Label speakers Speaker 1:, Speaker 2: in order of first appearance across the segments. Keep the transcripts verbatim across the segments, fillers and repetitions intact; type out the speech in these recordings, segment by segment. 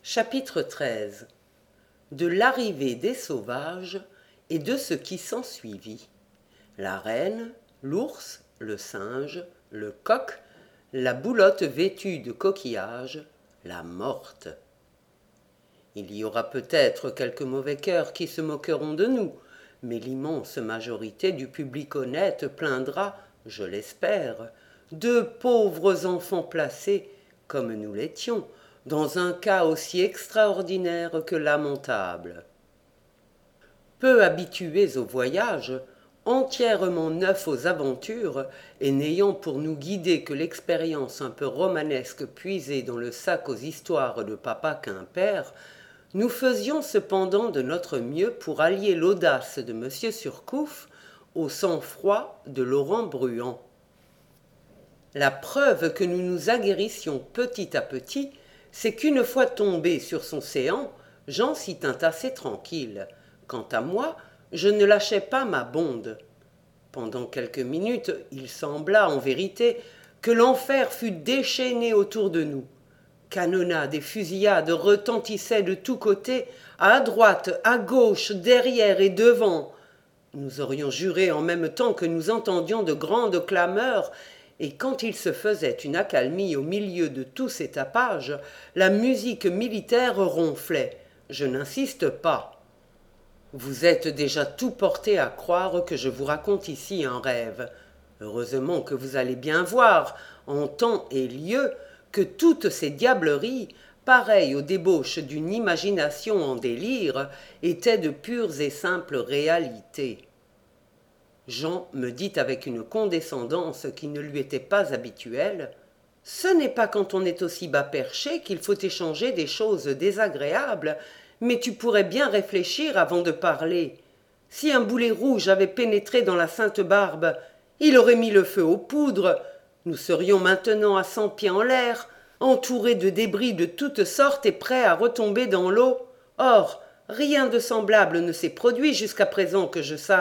Speaker 1: Chapitre treize. De l'arrivée des sauvages et de ce qui s'ensuivit. La reine, l'ours, le singe, le coq, la boulotte vêtue de coquillages, la morte. Il y aura peut-être quelques mauvais cœurs qui se moqueront de nous, mais l'immense majorité du public honnête plaindra, je l'espère, de pauvres enfants placés, comme nous l'étions, dans un cas aussi extraordinaire que lamentable. Peu habitués au voyage, entièrement neufs aux aventures, et n'ayant pour nous guider que l'expérience un peu romanesque puisée dans le sac aux histoires de papa Quimper, nous faisions cependant de notre mieux pour allier l'audace de Monsieur Surcouf au sang-froid de Laurent Bruant. La preuve que nous nous aguerrissions petit à petit, c'est qu'une fois tombé sur son séant, Jean s'y tint assez tranquille. Quant à moi, je ne lâchais pas ma bonde. Pendant quelques minutes, il sembla, en vérité, que l'enfer fût déchaîné autour de nous. Canonnades et fusillades retentissaient de tous côtés, à droite, à gauche, derrière et devant. Nous aurions juré en même temps que nous entendions de grandes clameurs, et quand il se faisait une accalmie au milieu de tous ces tapages, la musique militaire ronflait. Je n'insiste pas. Vous êtes déjà tout porté à croire que je vous raconte ici un rêve. Heureusement que vous allez bien voir, en temps et lieu, que toutes ces diableries, pareilles aux débauches d'une imagination en délire, étaient de pures et simples réalités. Jean me dit avec une condescendance qui ne lui était pas habituelle, « Ce n'est pas quand on est aussi bas perché qu'il faut échanger des choses désagréables, mais tu pourrais bien réfléchir avant de parler. Si un boulet rouge avait pénétré dans la Sainte Barbe, il aurait mis le feu aux poudres. Nous serions maintenant à cent pieds en l'air, entourés de débris de toutes sortes et prêts à retomber dans l'eau. Or, rien de semblable ne s'est produit jusqu'à présent que je sache. »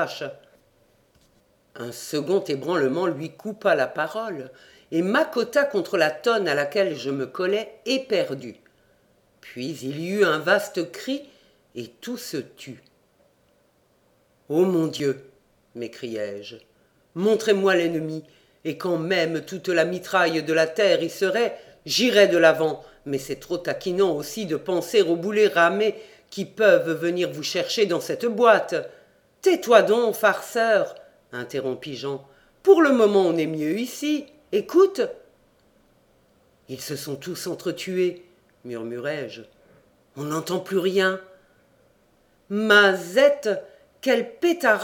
Speaker 1: Un second ébranlement lui coupa la parole et m'accota contre la tonne à laquelle je me collais éperdu. Puis il y eut un vaste cri et tout se tut. « Ô mon Dieu !» m'écriai-je. « Montrez-moi l'ennemi, et quand même toute la mitraille de la terre y serait, j'irais de l'avant, mais c'est trop taquinant aussi de penser aux boulets ramés qui peuvent venir vous chercher dans cette boîte. Tais-toi donc, farceur !» interrompit Jean. « Pour le moment, on est mieux ici. Écoute !»« Ils se sont tous entretués, » murmurai-je. « On n'entend plus rien. »« Mazette, quelle pétarade !»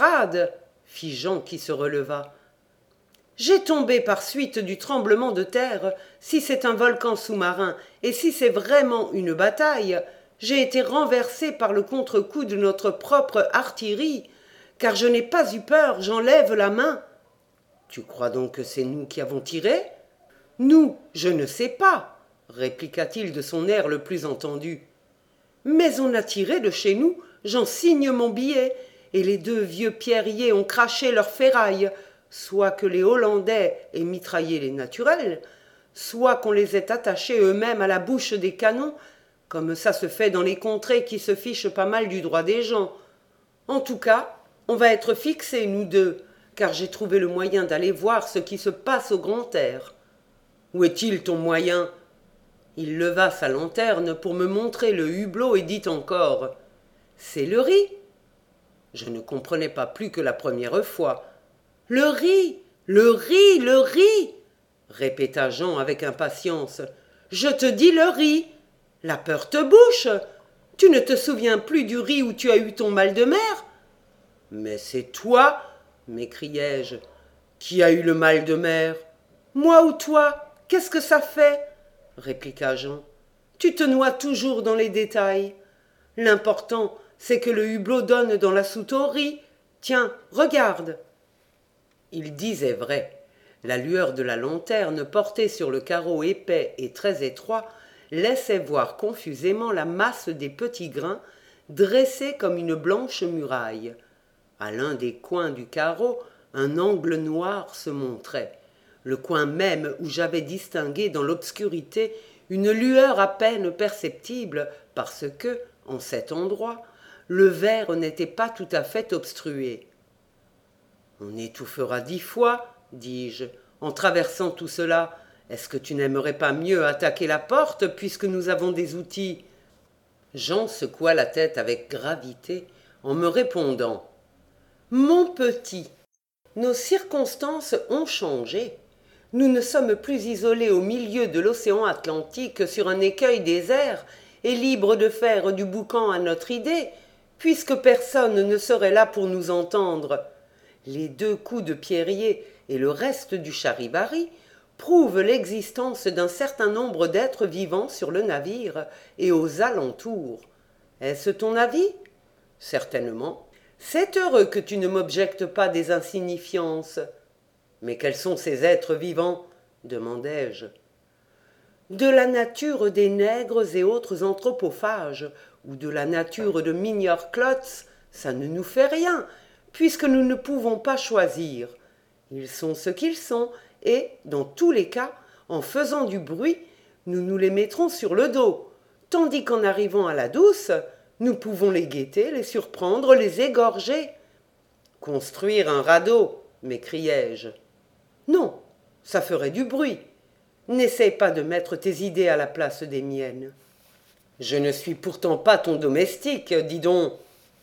Speaker 1: fit Jean qui se releva. « J'ai tombé par suite du tremblement de terre, si c'est un volcan sous-marin, et si c'est vraiment une bataille, j'ai été renversé par le contre-coup de notre propre artillerie, car je n'ai pas eu peur, j'enlève la main. »« Tu crois donc que c'est nous qui avons tiré ?»« Nous, je ne sais pas, » répliqua-t-il de son air le plus entendu. « Mais on a tiré de chez nous, j'en signe mon billet, et les deux vieux pierriers ont craché leurs ferrailles, soit que les Hollandais aient mitraillé les naturels, soit qu'on les ait attachés eux-mêmes à la bouche des canons, comme ça se fait dans les contrées qui se fichent pas mal du droit des gens. En tout cas, on va être fixés, nous deux, car j'ai trouvé le moyen d'aller voir ce qui se passe au grand air. »« Où est-il ton moyen ?» Il leva sa lanterne pour me montrer le hublot et dit encore « C'est le riz !» Je ne comprenais pas plus que la première fois. « Le riz, le riz, le riz !» répéta Jean avec impatience. « Je te dis le riz. La peur te bouche. Tu ne te souviens plus du riz où tu as eu ton mal de mer ?»« Mais c'est toi, m'écriai-je, qui a eu le mal de mer. »« Moi ou toi, qu'est-ce que ça fait ?» répliqua Jean. « Tu te noies toujours dans les détails. L'important, c'est que le hublot donne dans la soute au riz. Tiens, regarde !» Il disait vrai. La lueur de la lanterne portée sur le carreau épais et très étroit laissait voir confusément la masse des petits grains dressés comme une blanche muraille. À l'un des coins du carreau, un angle noir se montrait, le coin même où j'avais distingué dans l'obscurité une lueur à peine perceptible parce que, en cet endroit, le verre n'était pas tout à fait obstrué. « On étouffera dix fois, dis-je, en traversant tout cela. Est-ce que tu n'aimerais pas mieux attaquer la porte, puisque nous avons des outils ?» Jean secoua la tête avec gravité en me répondant « Mon petit, nos circonstances ont changé. Nous ne sommes plus isolés au milieu de l'océan Atlantique sur un écueil désert et libres de faire du boucan à notre idée, puisque personne ne serait là pour nous entendre. Les deux coups de pierrier et le reste du charivari prouvent l'existence d'un certain nombre d'êtres vivants sur le navire et aux alentours. Est-ce ton avis ? Certainement. C'est heureux que tu ne m'objectes pas des insignifiances. Mais quels sont ces êtres vivants ? Demandai-je. De la nature des nègres et autres anthropophages, ou de la nature de Mignard Klotz, ça ne nous fait rien, puisque nous ne pouvons pas choisir. Ils sont ce qu'ils sont, et, dans tous les cas, en faisant du bruit, nous nous les mettrons sur le dos, tandis qu'en arrivant à la douce, nous pouvons les guetter, les surprendre, les égorger. « Construire un radeau !» m'écriai-je. « Non, ça ferait du bruit. N'essaie pas de mettre tes idées à la place des miennes. »« Je ne suis pourtant pas ton domestique, dis donc. »«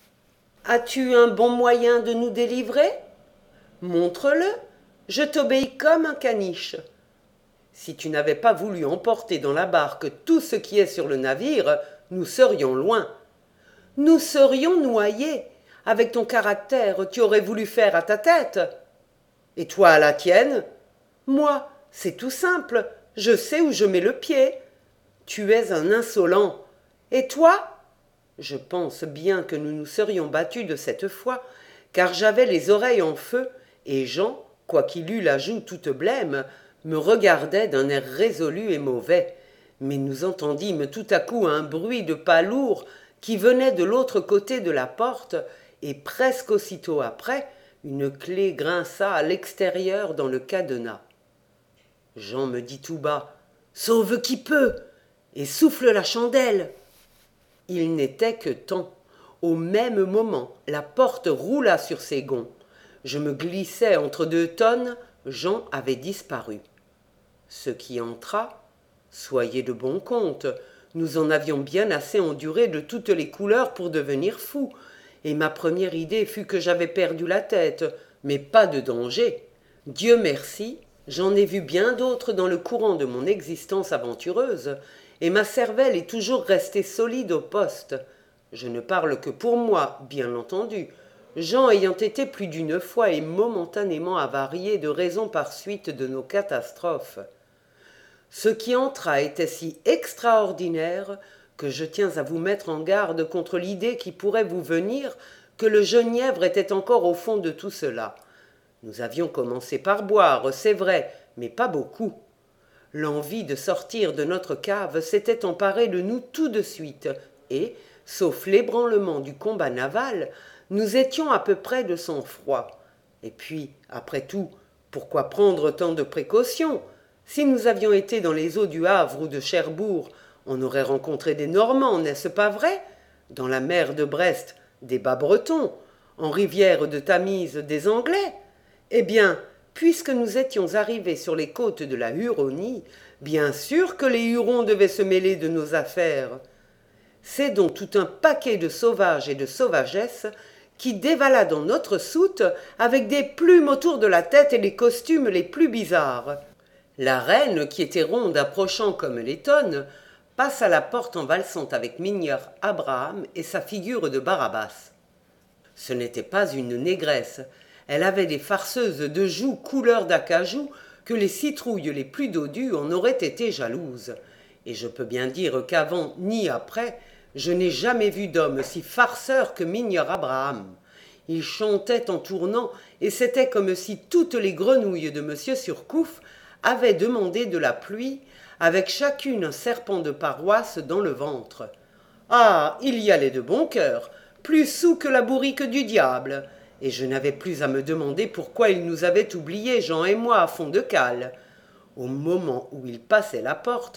Speaker 1: As-tu un bon moyen de nous délivrer ? Montre-le, je t'obéis comme un caniche. Si tu n'avais pas voulu emporter dans la barque tout ce qui est sur le navire, nous serions loin. Nous serions noyés. Avec ton caractère, tu aurais voulu faire à ta tête. Et toi à la tienne ? Moi, c'est tout simple, je sais où je mets le pied. Tu es un insolent. Et toi ? Je pense bien que nous nous serions battus de cette fois, car j'avais les oreilles en feu, et Jean, quoiqu'il eût la joue toute blême, me regardait d'un air résolu et mauvais. Mais nous entendîmes tout à coup un bruit de pas lourds qui venait de l'autre côté de la porte, et presque aussitôt après, une clé grinça à l'extérieur dans le cadenas. Jean me dit tout bas « Sauve qui peut et souffle la chandelle !» Il n'était que temps. Au même moment, la porte roula sur ses gonds. Je me glissais entre deux tonnes, Jean avait disparu. Ce qui entra, soyez de bon compte, nous en avions bien assez enduré de toutes les couleurs pour devenir fous, et ma première idée fut que j'avais perdu la tête, mais pas de danger. Dieu merci, j'en ai vu bien d'autres dans le courant de mon existence aventureuse, et ma cervelle est toujours restée solide au poste. Je ne parle que pour moi, bien entendu, Jean ayant été plus d'une fois et momentanément avarié de raison par suite de nos catastrophes. Ce qui entra était si extraordinaire que je tiens à vous mettre en garde contre l'idée qui pourrait vous venir que le genièvre était encore au fond de tout cela. Nous avions commencé par boire, c'est vrai, mais pas beaucoup. L'envie de sortir de notre cave s'était emparée de nous tout de suite, et, sauf l'ébranlement du combat naval, nous étions à peu près de sang-froid. Et puis, après tout, pourquoi prendre tant de précautions ? Si nous avions été dans les eaux du Havre ou de Cherbourg, on aurait rencontré des Normands, n'est-ce pas vrai ? Dans la mer de Brest, des Bas-Bretons, en rivière de Tamise, des Anglais. Eh bien, puisque nous étions arrivés sur les côtes de la Huronie, bien sûr que les Hurons devaient se mêler de nos affaires. C'est donc tout un paquet de sauvages et de sauvagesses qui dévala dans notre soute avec des plumes autour de la tête et les costumes les plus bizarres. La reine, qui était ronde approchant comme les tonnes, passe à la porte en valsant avec Mignard Abraham et sa figure de Barabbas. Ce n'était pas une négresse, elle avait des farceuses de joues couleur d'acajou que les citrouilles les plus dodues en auraient été jalouses. Et je peux bien dire qu'avant ni après, je n'ai jamais vu d'homme si farceur que Mignard Abraham. Il chantait en tournant, et c'était comme si toutes les grenouilles de Monsieur Surcouf avaient demandé de la pluie, avec chacune un serpent de paroisse dans le ventre. Ah, il y allait de bon cœur, plus saoul que la bourrique du diable, et je n'avais plus à me demander pourquoi il nous avait oubliés, Jean et moi, à fond de cale. Au moment où il passait la porte,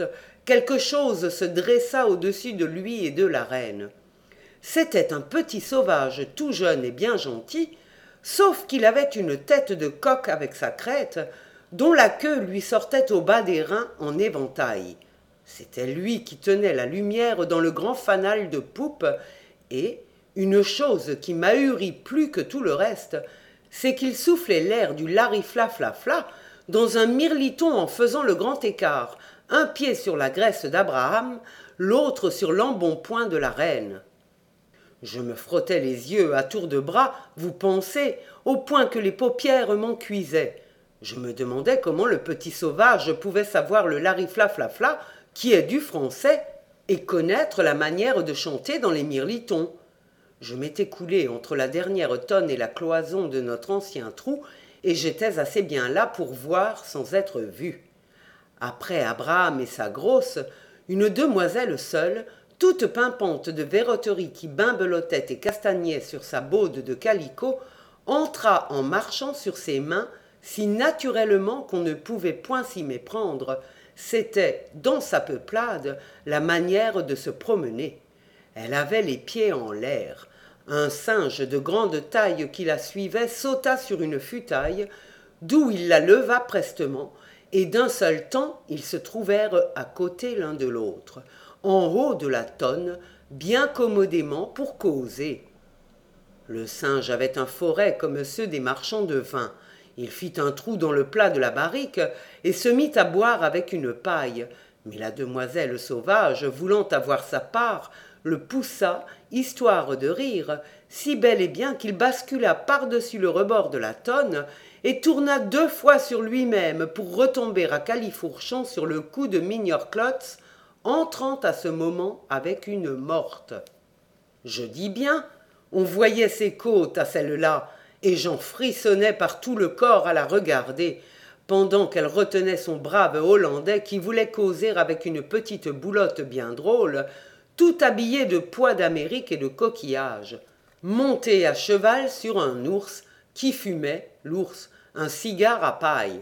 Speaker 1: quelque chose se dressa au-dessus de lui et de la reine. C'était un petit sauvage tout jeune et bien gentil, sauf qu'il avait une tête de coq avec sa crête, dont la queue lui sortait au bas des reins en éventail. C'était lui qui tenait la lumière dans le grand fanal de poupe, et, une chose qui m'ahurit plus que tout le reste, c'est qu'il soufflait l'air du larifla-fla-fla dans un mirliton en faisant le grand écart, un pied sur la graisse d'Abraham, l'autre sur l'embonpoint de la reine. Je me frottais les yeux à tour de bras, vous pensez, au point que les paupières m'en cuisaient. Je me demandais comment le petit sauvage pouvait savoir le larifla-fla-fla, qui est du français, et connaître la manière de chanter dans les mirlitons. Je m'étais coulé entre la dernière tonne et la cloison de notre ancien trou, et j'étais assez bien là pour voir sans être vu. Après Abraham et sa grosse, une demoiselle seule, toute pimpante de verroterie qui bimbelottait et castagnait sur sa baude de calicot, entra en marchant sur ses mains si naturellement qu'on ne pouvait point s'y méprendre. C'était, dans sa peuplade, la manière de se promener. Elle avait les pieds en l'air. Un singe de grande taille qui la suivait sauta sur une futaille, d'où il la leva prestement, et d'un seul temps ils se trouvèrent à côté l'un de l'autre, en haut de la tonne, bien commodément pour causer. Le singe avait un forêt comme ceux des marchands de vin. Il fit un trou dans le plat de la barrique et se mit à boire avec une paille. Mais la demoiselle sauvage, voulant avoir sa part, le poussa, histoire de rire, si bel et bien qu'il bascula par-dessus le rebord de la tonne et tourna deux fois sur lui-même pour retomber à califourchon sur le cou de Mignor Klotz, entrant à ce moment avec une morte. Je dis bien, on voyait ses côtes à celle-là, et j'en frissonnais par tout le corps à la regarder, pendant qu'elle retenait son brave Hollandais qui voulait causer avec une petite boulotte bien drôle, tout habillé de pois d'Amérique et de coquillages, monté à cheval sur un ours qui fumait, l'ours, un cigare à paille.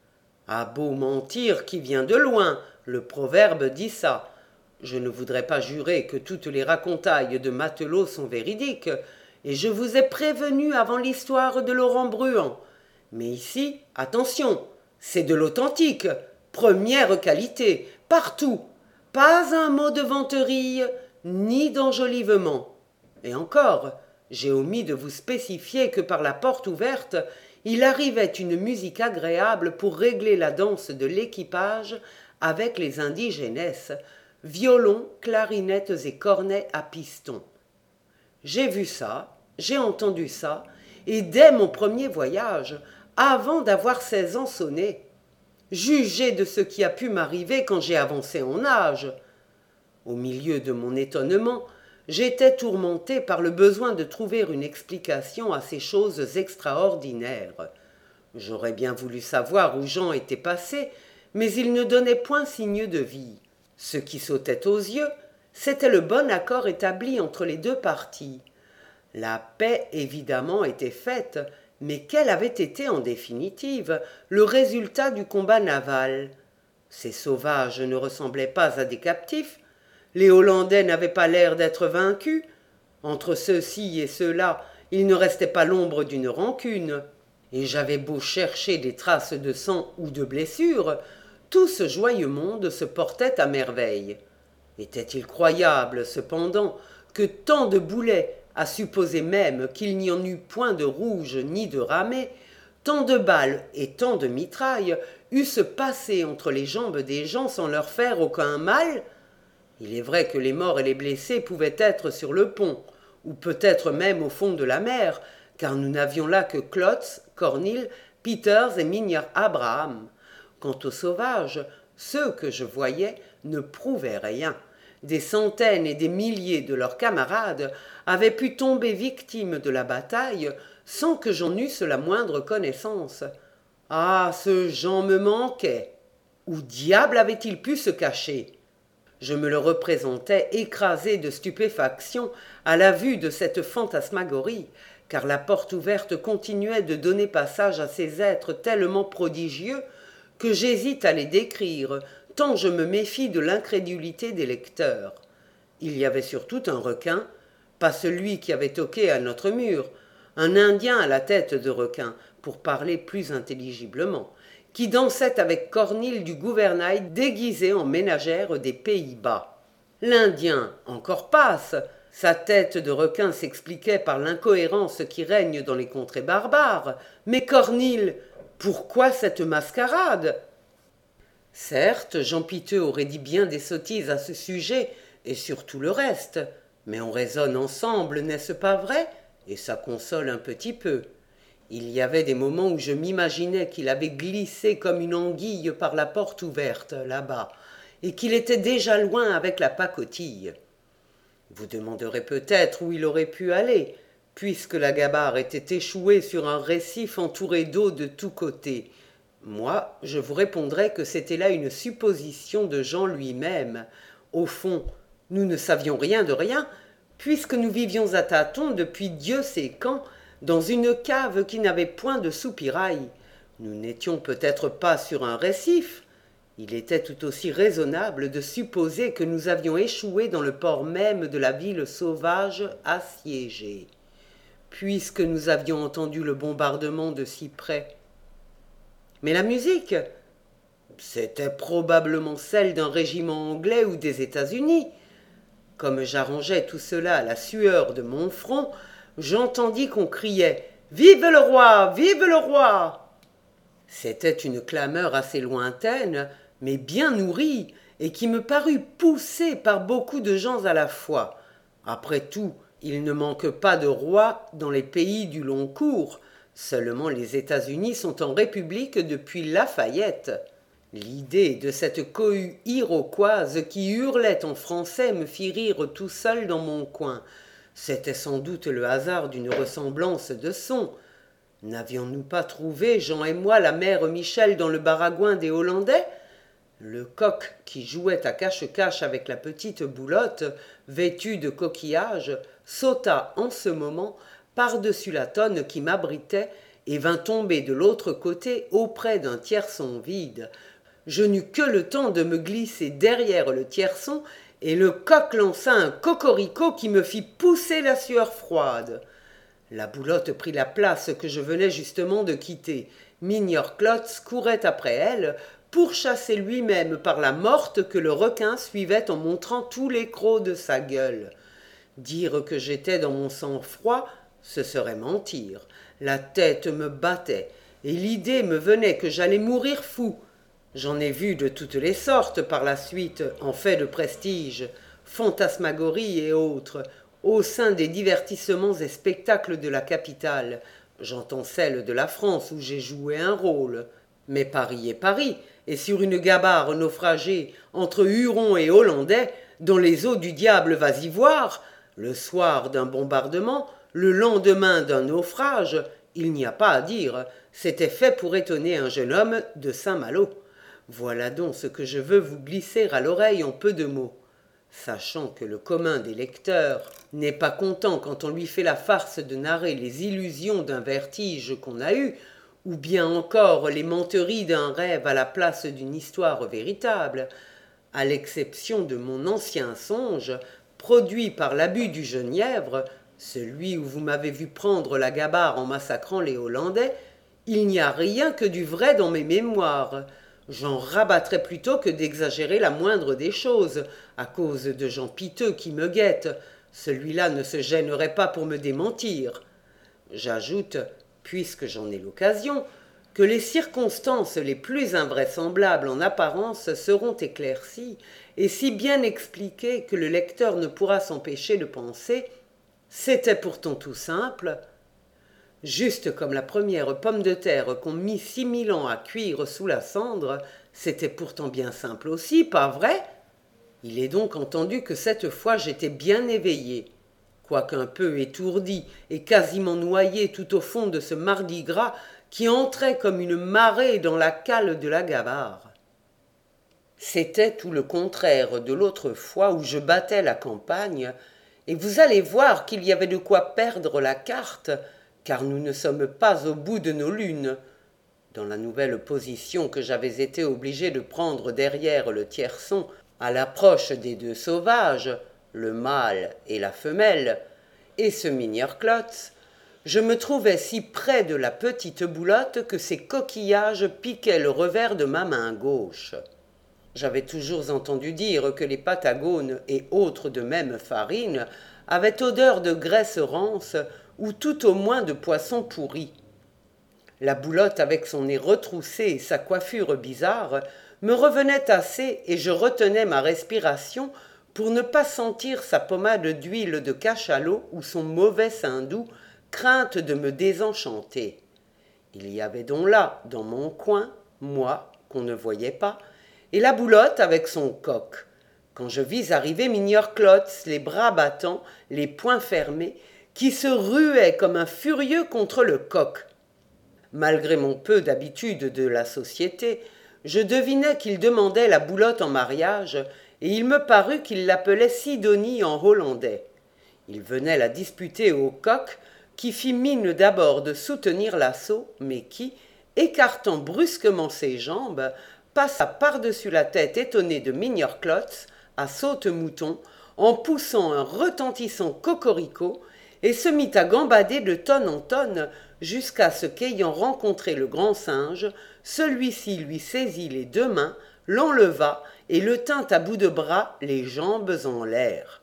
Speaker 1: À beau mentir qui vient de loin, le proverbe dit ça. Je ne voudrais pas jurer que toutes les racontailles de matelots sont véridiques, et je vous ai prévenu avant l'histoire de Laurent Bruant. Mais ici, attention, c'est de l'authentique, première qualité, partout. Pas un mot de vanterie, ni d'enjolivement. Et encore, j'ai omis de vous spécifier que par la porte ouverte, il arrivait une musique agréable pour régler la danse de l'équipage avec les indigènes, violons, clarinettes et cornets à piston. J'ai vu ça, j'ai entendu ça, et dès mon premier voyage, avant d'avoir seize ans sonné, jugez de ce qui a pu m'arriver quand j'ai avancé en âge. Au milieu de mon étonnement, j'étais tourmenté par le besoin de trouver une explication à ces choses extraordinaires. J'aurais bien voulu savoir où Jean était passé, mais il ne donnait point signe de vie. Ce qui sautait aux yeux, c'était le bon accord établi entre les deux parties. La paix, évidemment, était faite, mais quel avait été en définitive le résultat du combat naval? Ces sauvages ne ressemblaient pas à des captifs, les Hollandais n'avaient pas l'air d'être vaincus, entre ceux-ci et ceux-là, il ne restait pas l'ombre d'une rancune, et j'avais beau chercher des traces de sang ou de blessures, tout ce joyeux monde se portait à merveille. Était-il croyable, cependant, que tant de boulets, à supposer même qu'il n'y en eût point de rouge ni de ramé, tant de balles et tant de mitrailles eussent passé entre les jambes des gens sans leur faire aucun mal? Il est vrai que les morts et les blessés pouvaient être sur le pont, ou peut-être même au fond de la mer, car nous n'avions là que Klotz, Cornille, Peters et Mignard Abraham. Quant aux sauvages, ceux que je voyais ne prouvaient rien. Des centaines et des milliers de leurs camarades avaient pu tomber victimes de la bataille sans que j'en eusse la moindre connaissance. Ah, ce Jean me manquait! Où diable avait-il pu se cacher? Je me le représentais écrasé de stupéfaction à la vue de cette fantasmagorie, car la porte ouverte continuait de donner passage à ces êtres tellement prodigieux que j'hésite à les décrire, tant je me méfie de l'incrédulité des lecteurs. Il y avait surtout un requin, pas celui qui avait toqué à notre mur, un Indien à la tête de requin, pour parler plus intelligiblement, qui dansait avec Cornille du gouvernail déguisé en ménagère des Pays-Bas. L'Indien encore passe, sa tête de requin s'expliquait par l'incohérence qui règne dans les contrées barbares, mais Cornille, pourquoi cette mascarade? Certes, Jean Piteux aurait dit bien des sottises à ce sujet, et sur tout le reste, mais on raisonne ensemble, n'est-ce pas vrai? Et ça console un petit peu. Il y avait des moments où je m'imaginais qu'il avait glissé comme une anguille par la porte ouverte, là-bas, et qu'il était déjà loin avec la pacotille. Vous demanderez peut-être où il aurait pu aller, puisque la Gabarre était échouée sur un récif entouré d'eau de tous côtés. Moi, je vous répondrai que c'était là une supposition de Jean lui-même. Au fond, nous ne savions rien de rien, puisque nous vivions à tâtons depuis Dieu sait quand, dans une cave qui n'avait point de soupirail. Nous n'étions peut-être pas sur un récif. Il était tout aussi raisonnable de supposer que nous avions échoué dans le port même de la ville sauvage assiégée, puisque nous avions entendu le bombardement de si près. Mais la musique, c'était probablement celle d'un régiment anglais ou des États-Unis. Comme j'arrangeais tout cela à la sueur de mon front, j'entendis qu'on criait « Vive le roi! Vive le roi !» C'était une clameur assez lointaine, mais bien nourrie, et qui me parut poussée par beaucoup de gens à la fois. Après tout, il ne manque pas de rois dans les pays du long cours, seulement les États-Unis sont en république depuis Lafayette. L'idée de cette cohue iroquoise qui hurlait en français me fit rire tout seul dans mon coin. C'était sans doute le hasard d'une ressemblance de sons. N'avions-nous pas trouvé, Jean et moi, la mère Michel dans le baragouin des Hollandais? Le coq qui jouait à cache-cache avec la petite boulotte, vêtue de coquillages, sauta en ce moment par-dessus la tonne qui m'abritait et vint tomber de l'autre côté auprès d'un tierçon vide. Je n'eus que le temps de me glisser derrière le tierçon et le coq lança un cocorico qui me fit pousser la sueur froide. La boulotte prit la place que je venais justement de quitter. Mignor Klotz courait après elle, pourchassé lui-même par la morte que le requin suivait en montrant tous les crocs de sa gueule. Dire que j'étais dans mon sang-froid, ce serait mentir. La tête me battait, et l'idée me venait que j'allais mourir fou. J'en ai vu de toutes les sortes par la suite, en fait de prestige, fantasmagories et autres, au sein des divertissements et spectacles de la capitale. J'entends celle de la France où j'ai joué un rôle. Mais Paris est Paris, et sur une gabarre naufragée entre Hurons et Hollandais, dans les eaux du diable vas-y voir, le soir d'un bombardement, le lendemain d'un naufrage, il n'y a pas à dire, c'était fait pour étonner un jeune homme de Saint-Malo. Voilà donc ce que je veux vous glisser à l'oreille en peu de mots. Sachant que le commun des lecteurs n'est pas content quand on lui fait la farce de narrer les illusions d'un vertige qu'on a eu, ou bien encore les menteries d'un rêve à la place d'une histoire véritable, à l'exception de mon ancien songe, produit par l'abus du genièvre, celui où vous m'avez vu prendre la gabarre en massacrant les Hollandais, il n'y a rien que du vrai dans mes mémoires. J'en rabattrais plutôt que d'exagérer la moindre des choses, à cause de Jean Piteux qui me guette. Celui-là ne se gênerait pas pour me démentir. J'ajoute, puisque j'en ai l'occasion, que les circonstances les plus invraisemblables en apparence seront éclaircies et si bien expliquées que le lecteur ne pourra s'empêcher de penser « c'était pourtant tout simple ». Juste comme la première pomme de terre qu'on mit six mille ans à cuire sous la cendre, c'était pourtant bien simple aussi, pas vrai? Il est donc entendu que cette fois j'étais bien éveillé, quoiqu'un peu étourdi et quasiment noyé tout au fond de ce mardi gras qui entrait comme une marée dans la cale de la gabarre. C'était tout le contraire de l'autre fois où je battais la campagne, et vous allez voir qu'il y avait de quoi perdre la carte, car nous ne sommes pas au bout de nos lunes. Dans la nouvelle position que j'avais été obligé de prendre derrière le tierçon, à l'approche des deux sauvages, le mâle et la femelle, et ce Mignor-Klotz, je me trouvais si près de la petite boulotte que ses coquillages piquaient le revers de ma main gauche. J'avais toujours entendu dire que les Patagones et autres de même farine avaient odeur de graisse rance ou tout au moins de poisson pourri. La boulotte, avec son nez retroussé et sa coiffure bizarre, me revenait assez et je retenais ma respiration pour ne pas sentir sa pommade d'huile de cachalot ou son mauvais sein doux, crainte de me désenchanter. Il y avait donc là, dans mon coin, moi, qu'on ne voyait pas, et la boulotte avec son coq. Quand je vis arriver Mignor-Klotz, les bras battants, les poings fermés, qui se ruait comme un furieux contre le coq. Malgré mon peu d'habitude de la société, je devinais qu'il demandait la boulotte en mariage, et il me parut qu'il l'appelait Sidonie en hollandais. Il venait la disputer au coq, qui fit mine d'abord de soutenir l'assaut, mais qui, écartant brusquement ses jambes, passa par-dessus la tête étonnée de Mignor-Klotz à saute-mouton, en poussant un retentissant cocorico, et se mit à gambader de tonne en tonne, jusqu'à ce qu'ayant rencontré le grand singe, celui-ci lui saisit les deux mains, l'enleva et le tint à bout de bras, les jambes en l'air.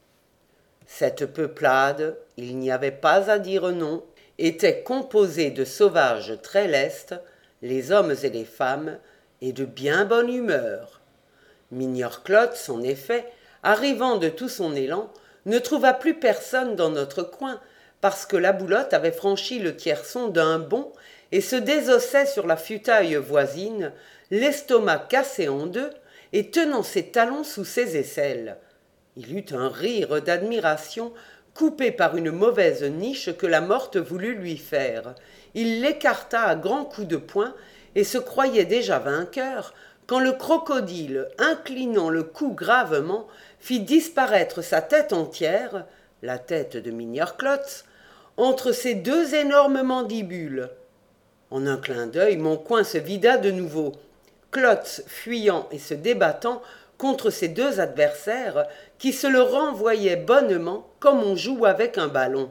Speaker 1: Cette peuplade, il n'y avait pas à dire non, était composée de sauvages très lestes, les hommes et les femmes, et de bien bonne humeur. Mignor-Klotz, en effet, arrivant de tout son élan, ne trouva plus personne dans notre coin, parce que la boulotte avait franchi le tierçon d'un bond et se désossait sur la futaille voisine, l'estomac cassé en deux et tenant ses talons sous ses aisselles. Il eut un rire d'admiration coupé par une mauvaise niche que la morte voulut lui faire. Il l'écarta à grands coups de poing et se croyait déjà vainqueur quand le crocodile, inclinant le cou gravement, fit disparaître sa tête entière, la tête de Mignor-Klotz, entre ses deux énormes mandibules. En un clin d'œil, mon coin se vida de nouveau. Klotz, fuyant et se débattant contre ses deux adversaires, qui se le renvoyaient bonnement comme on joue avec un ballon.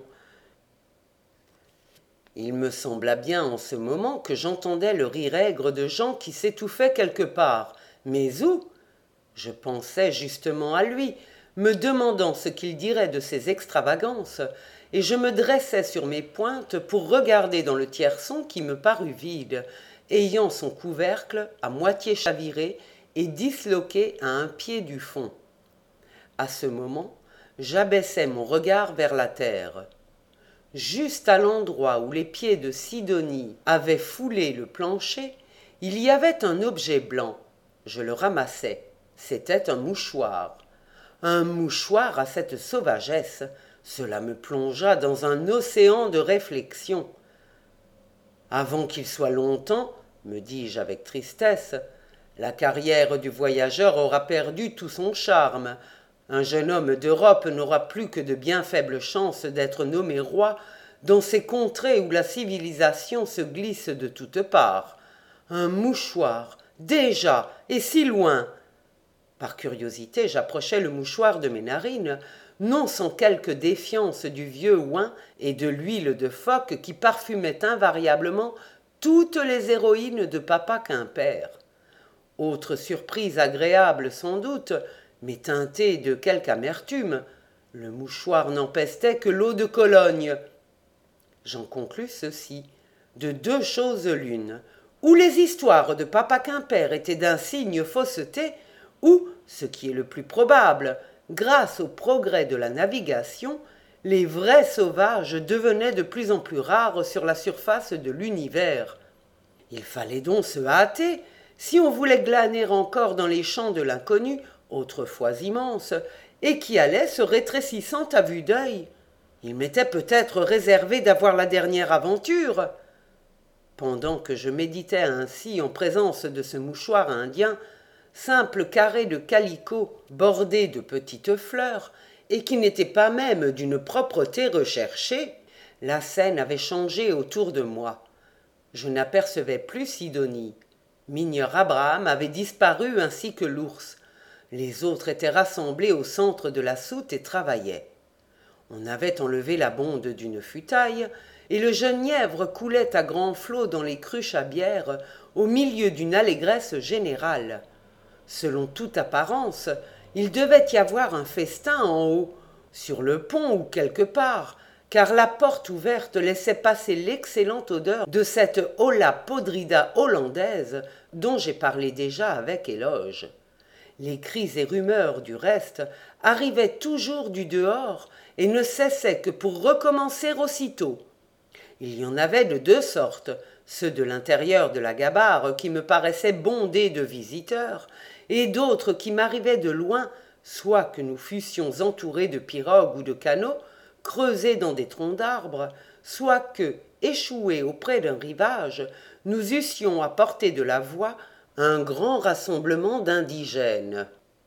Speaker 1: Il me sembla bien en ce moment que j'entendais le rire aigre de gens qui s'étouffaient quelque part. Mais où? Je pensais justement à lui, me demandant ce qu'il dirait de ces extravagances, et je me dressais sur mes pointes pour regarder dans le tierçon qui me parut vide, ayant son couvercle à moitié chaviré et disloqué à un pied du fond. À ce moment, j'abaissai mon regard vers la terre. Juste à l'endroit où les pieds de Sidonie avaient foulé le plancher, il y avait un objet blanc. Je le ramassai. C'était un mouchoir. Un mouchoir à cette sauvagesse, cela me plongea dans un océan de réflexion. Avant qu'il soit longtemps, me dis-je avec tristesse, la carrière du voyageur aura perdu tout son charme. Un jeune homme d'Europe n'aura plus que de bien faibles chances d'être nommé roi dans ces contrées où la civilisation se glisse de toutes parts. Un mouchoir, déjà, et si loin. Par curiosité, j'approchai le mouchoir de mes narines, non sans quelque défiance du vieux ouin et de l'huile de phoque qui parfumait invariablement toutes les héroïnes de papa Quimper. Autre surprise agréable sans doute, mais teintée de quelque amertume, le mouchoir n'empestait que l'eau de Cologne. J'en conclus ceci, de deux choses l'une, ou les histoires de papa Quimper étaient d'insignes fausseté, ou, ce qui est le plus probable, grâce au progrès de la navigation, les vrais sauvages devenaient de plus en plus rares sur la surface de l'univers. Il fallait donc se hâter, si on voulait glaner encore dans les champs de l'inconnu, autrefois immenses, et qui allait se rétrécissant à vue d'œil. Il m'était peut-être réservé d'avoir la dernière aventure. Pendant que je méditais ainsi en présence de ce mouchoir indien, simple carré de calicot bordé de petites fleurs, et qui n'était pas même d'une propreté recherchée, la scène avait changé autour de moi. Je n'apercevais plus Sidonie. Migneur Abraham avait disparu ainsi que l'ours. Les autres étaient rassemblés au centre de la soute et travaillaient. On avait enlevé la bonde d'une futaille, et le jeune lièvre coulait à grands flots dans les cruches à bière, au milieu d'une allégresse générale. Selon toute apparence, il devait y avoir un festin en haut, sur le pont ou quelque part, car la porte ouverte laissait passer l'excellente odeur de cette olla podrida hollandaise dont j'ai parlé déjà avec éloge. Les cris et rumeurs, du reste, arrivaient toujours du dehors et ne cessaient que pour recommencer aussitôt. Il y en avait de deux sortes, ceux de l'intérieur de la gabarre qui me paraissaient bondés de visiteurs, et d'autres qui m'arrivaient de loin, soit que nous fussions entourés de pirogues ou de canots, creusés dans des troncs d'arbres, soit que, échoués auprès d'un rivage, nous eussions à portée de la voix un grand rassemblement d'indigènes.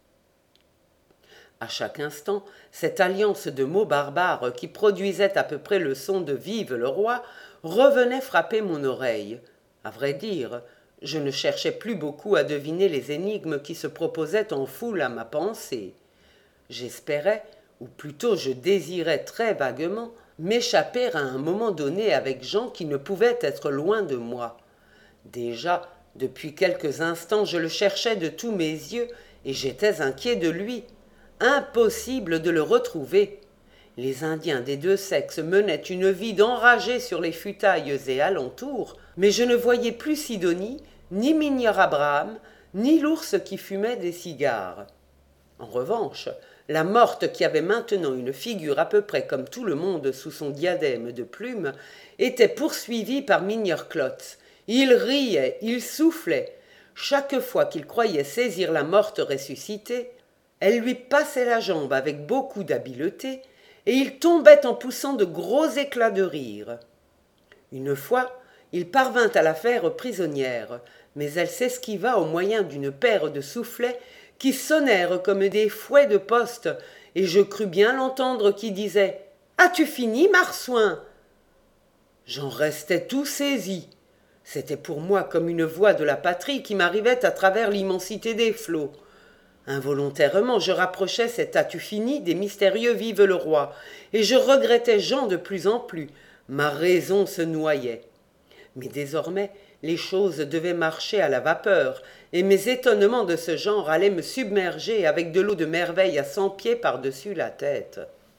Speaker 1: À chaque instant, cette alliance de mots barbares qui produisait à peu près le son de « Vive le roi » revenait frapper mon oreille. À vrai dire, je ne cherchais plus beaucoup à deviner les énigmes qui se proposaient en foule à ma pensée. J'espérais, ou plutôt je désirais très vaguement, m'échapper à un moment donné avec Jean qui ne pouvait être loin de moi. Déjà, depuis quelques instants, je le cherchais de tous mes yeux et j'étais inquiet de lui. Impossible de le retrouver. Les Indiens des deux sexes menaient une vie d'enragés sur les futailles et alentours, mais je ne voyais plus Sidonie, ni Migneur Abraham, ni l'ours qui fumait des cigares. En revanche, la morte, qui avait maintenant une figure à peu près comme tout le monde sous son diadème de plumes, était poursuivie par Migneur Klotz. Il riait, il soufflait. Chaque fois qu'il croyait saisir la morte ressuscitée, elle lui passait la jambe avec beaucoup d'habileté, et il tombait en poussant de gros éclats de rire. Une fois, il parvint à la faire prisonnière, mais elle s'esquiva au moyen d'une paire de soufflets qui sonnèrent comme des fouets de poste, et je crus bien l'entendre qui disait « As-tu fini, marsouin ?» J'en restais tout saisi. C'était pour moi comme une voix de la patrie qui m'arrivait à travers l'immensité des flots. Involontairement, je rapprochais cet « As-tu fini » des mystérieux « Vive le roi » et je regrettais Jean de plus en plus. Ma raison se noyait. Mais désormais, les choses devaient marcher à la vapeur, et mes étonnements de ce genre allaient me submerger avec de l'eau de merveille à cent pieds par-dessus la tête.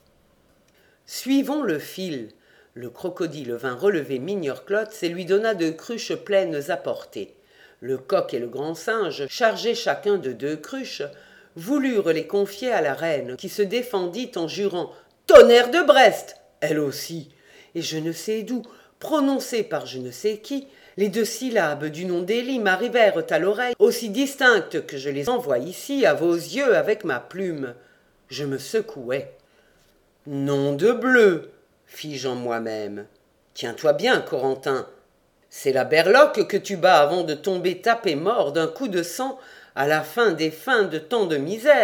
Speaker 1: Suivons le fil. Le crocodile vint relever Migneur Klotz et lui donna deux cruches pleines à porter. Le coq et le grand singe, chargés chacun de deux cruches, voulurent les confier à la reine, qui se défendit en jurant « Tonnerre de Brest !» elle aussi, et je ne sais d'où, prononcées par je ne sais qui, les deux syllabes du nom d'Élie m'arrivèrent à l'oreille, aussi distinctes que je les envoie ici à vos yeux avec ma plume. Je me secouais. « Nom de bleu !» fis-je en moi-même. « Tiens-toi bien, Corentin. C'est la berloque que tu bats avant de tomber tapé mort d'un coup de sang à la fin des fins de tant de misère. »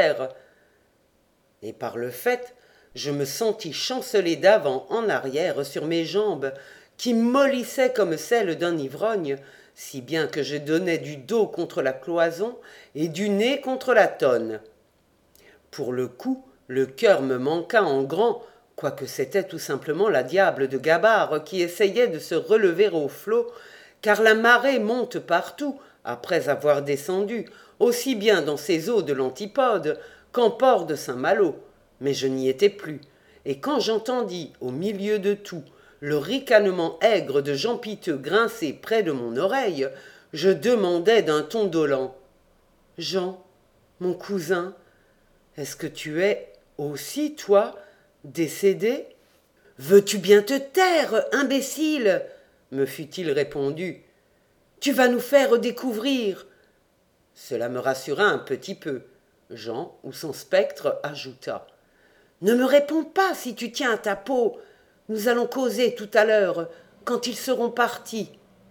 Speaker 1: Et par le fait, je me sentis chanceler d'avant en arrière sur mes jambes, qui mollissaient comme celles d'un ivrogne, si bien que je donnais du dos contre la cloison et du nez contre la tonne. Pour le coup, le cœur me manqua en grand, quoique c'était tout simplement la diable de gabarre qui essayait de se relever au flot, car la marée monte partout, après avoir descendu, aussi bien dans ces eaux de l'Antipode qu'en port de Saint-Malo. Mais je n'y étais plus, et quand j'entendis, au milieu de tout, le ricanement aigre de Jean Piteux grincer près de mon oreille, je demandai d'un ton dolent « Jean, mon cousin, est-ce que tu es aussi, toi, décédé ? » « Veux-tu bien te taire, imbécile ?» me fut-il répondu. « Tu vas nous faire découvrir. » Cela me rassura un petit peu. Jean, ou son spectre, ajouta. « Ne me réponds pas si tu tiens à ta peau. Nous allons causer tout à l'heure, quand ils seront partis. »«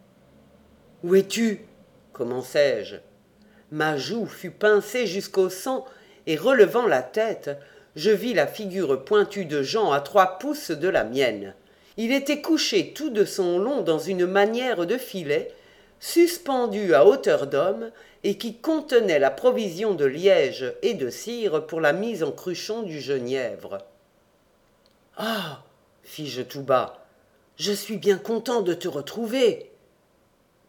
Speaker 1: Où es-tu » commençai-je. Ma joue fut pincée jusqu'au sang, et relevant la tête, je vis la figure pointue de Jean à trois pouces de la mienne. Il était couché tout de son long dans une manière de filet, suspendu à hauteur d'homme, et qui contenait la provision de liège et de cire pour la mise en cruchon du genièvre. « Ah !» fis-je tout bas, « je suis bien content de te retrouver. »« Parbleu !»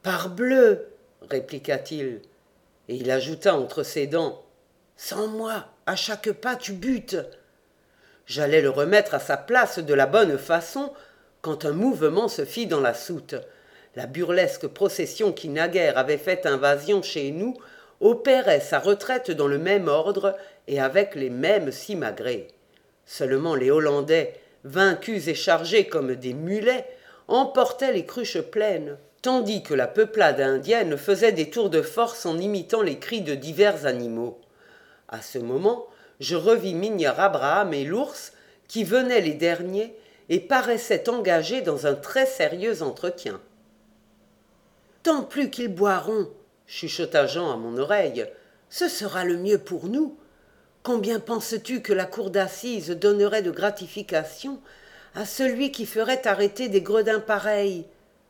Speaker 1: répliqua-t-il, et il ajouta entre ses dents, « Sans moi, à chaque pas tu butes !» J'allais le remettre à sa place de la bonne façon, quand un mouvement se fit dans la soute. La burlesque procession qui naguère avait fait invasion chez nous opérait sa retraite dans le même ordre et avec les mêmes simagrées. Seulement les Hollandais, vaincus et chargés comme des mulets, emportaient les cruches pleines, tandis que la peuplade indienne faisait des tours de force en imitant les cris de divers animaux. À ce moment, je revis Mignard Abraham et l'ours, qui venaient les derniers et paraissaient engagés dans un très sérieux entretien. « Tant plus qu'ils boiront, » chuchota Jean à mon oreille, « ce sera le mieux pour nous. Combien penses-tu que la cour d'assises donnerait de gratification à celui qui ferait arrêter des gredins pareils ?»«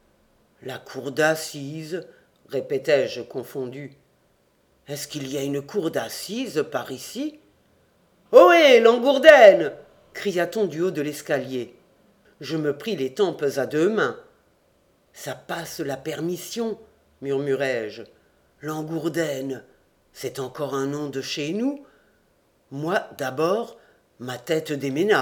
Speaker 1: La cour d'assises, » répétai-je confondu. « Est-ce qu'il y a une cour d'assises par ici ?»« Ohé, Langourdaine !» cria-t-on du haut de l'escalier. Je me pris les tempes à deux mains. « Ça passe la permission, » murmurai-je. « Langourdaine, c'est encore un nom de chez nous. Moi, d'abord, ma tête déménage. »«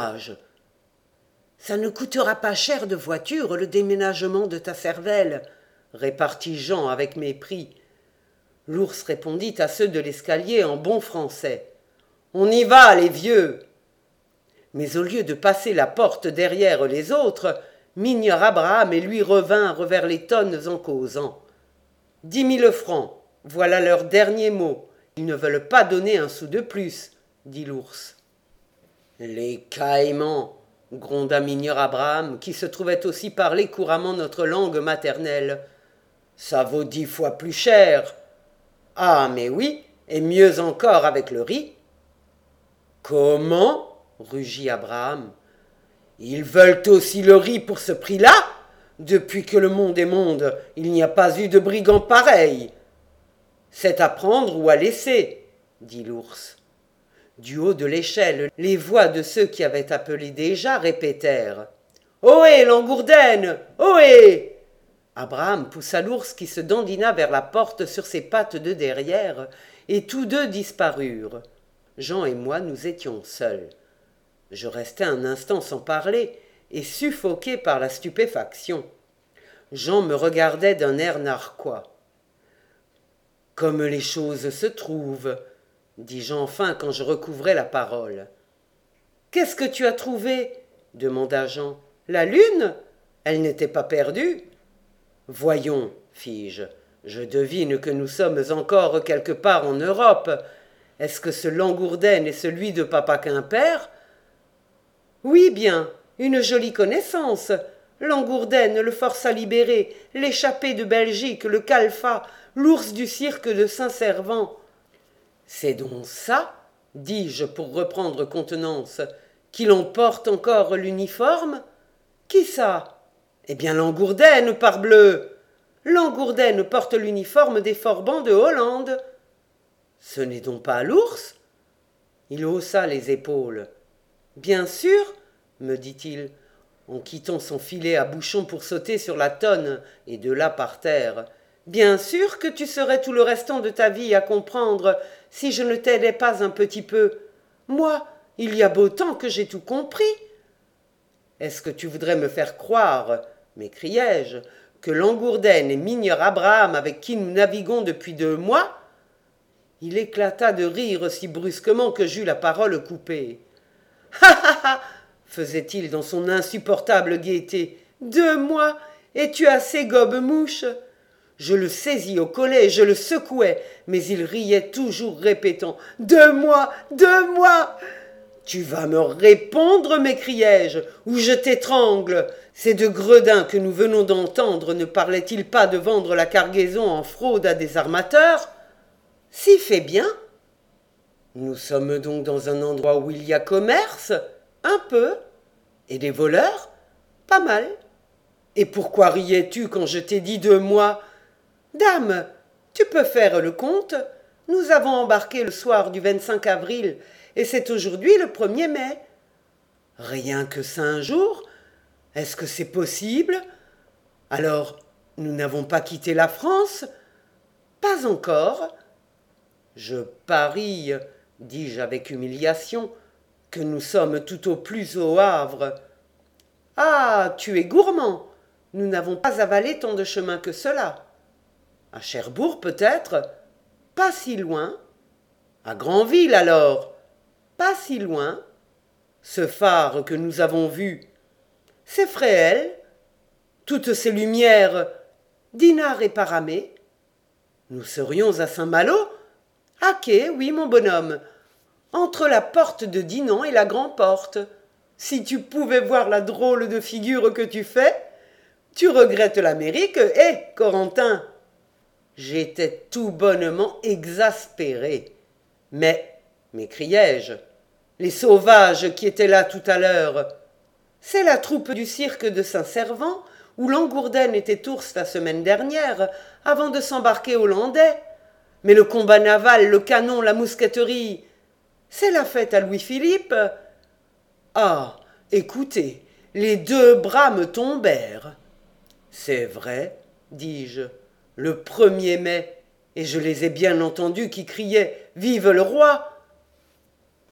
Speaker 1: Ça ne coûtera pas cher de voiture, le déménagement de ta cervelle, » répartit Jean avec mépris. L'ours répondit à ceux de l'escalier en bon français. « On y va, les vieux !» Mais au lieu de passer la porte derrière les autres, Mignard Abraham et lui revinrent vers les tonnes en causant. « Dix mille francs, voilà leur dernier mot. Ils ne veulent pas donner un sou de plus, » dit l'ours. « Les caïmans !» gronda Mignard Abraham, qui se trouvait aussi parler couramment notre langue maternelle. « Ça vaut dix fois plus cher. »« Ah, mais oui, et mieux encore avec le riz. »« Comment ?» rugit Abraham. « Ils veulent aussi le riz pour ce prix-là ? Depuis que le monde est monde, il n'y a pas eu de brigand pareil. »« C'est à prendre ou à laisser, » dit l'ours. Du haut de l'échelle, les voix de ceux qui avaient appelé déjà répétèrent « Ohé, Langourdaine, ohé !» Abraham poussa l'ours qui se dandina vers la porte sur ses pattes de derrière, et tous deux disparurent. Jean et moi, nous étions seuls. Je restai un instant sans parler et suffoqué par la stupéfaction. Jean me regardait d'un air narquois. « Comme les choses se trouvent, » dis-je enfin quand je recouvrai la parole. « Qu'est-ce que tu as trouvé ?» demanda Jean. « La lune ? Elle n'était pas perdue ?»« Voyons, fis-je, je devine que nous sommes encore quelque part en Europe. Est-ce que ce Langourdaine est celui de papa Quimper ?»« Oui bien, une jolie connaissance. Langourdaine, le forçat libéré, l'échappé de Belgique, le calfa, l'ours du cirque de Saint-Servant. »« C'est donc ça, dis-je pour reprendre contenance, qu'il en porte encore l'uniforme ? Qui ça ? Eh bien Langourdaine, parbleu ! Langourdaine porte l'uniforme des Forbans de Hollande. » Ce n'est donc pas l'ours ? Il haussa les épaules. « Bien sûr, me dit-il, en quittant son filet à bouchon pour sauter sur la tonne et de là par terre. Bien sûr que tu serais tout le restant de ta vie à comprendre si je ne t'aidais pas un petit peu. Moi, il y a beau temps que j'ai tout compris. Est-ce que tu voudrais me faire croire, m'écriai-je, que Langourdaine et Mignard Abraham avec qui nous naviguons depuis deux mois ? Il éclata de rire si brusquement que j'eus la parole coupée. « Ha ha ha !» faisait-il dans son insupportable gaieté. « Deux mois, et tu as ces gobes-mouches !» Je le saisis au collet, je le secouais, mais il riait toujours répétant « Deux mois, deux mois !»« Tu vas me répondre, m'écriai-je, ou je t'étrangle. Ces deux gredins que nous venons d'entendre ne parlaient-ils pas de vendre la cargaison en fraude à des armateurs ? Si fait bien. Nous sommes donc dans un endroit où il y a commerce ? Un peu. Et des voleurs ? Pas mal. Et pourquoi riais-tu quand je t'ai dit deux mois? Dame, tu peux faire le compte. Nous avons embarqué le soir du vingt-cinq avril et c'est aujourd'hui le premier mai. Rien que cinq jours? Est-ce que c'est possible? Alors, nous n'avons pas quitté la France? Pas encore. Je parie, dis-je avec humiliation, que nous sommes tout au plus au Havre. Ah, tu es gourmand. Nous n'avons pas avalé tant de chemin que cela. À Cherbourg, peut-être? Pas si loin. À Granville, alors? Pas si loin. Ce phare que nous avons vu, c'est Fréhel. Toutes ces lumières, Dinard et Paramé. Nous serions à Saint-Malo? À quai, oui, mon bonhomme. Entre la porte de Dinan et la Grand-Porte. Si tu pouvais voir la drôle de figure que tu fais, tu regrettes l'Amérique, hé, Corentin? J'étais tout bonnement exaspéré. Mais, m'écriai-je, les sauvages qui étaient là tout à l'heure, c'est la troupe du cirque de Saint-Servant où Langourden était ours la semaine dernière, avant de s'embarquer hollandais. Mais le combat naval, le canon, la mousqueterie, c'est la fête à Louis-Philippe. Ah, écoutez, les deux bras me tombèrent. C'est vrai, dis-je, le premier mai, et je les ai bien entendus qui criaient « Vive le roi !»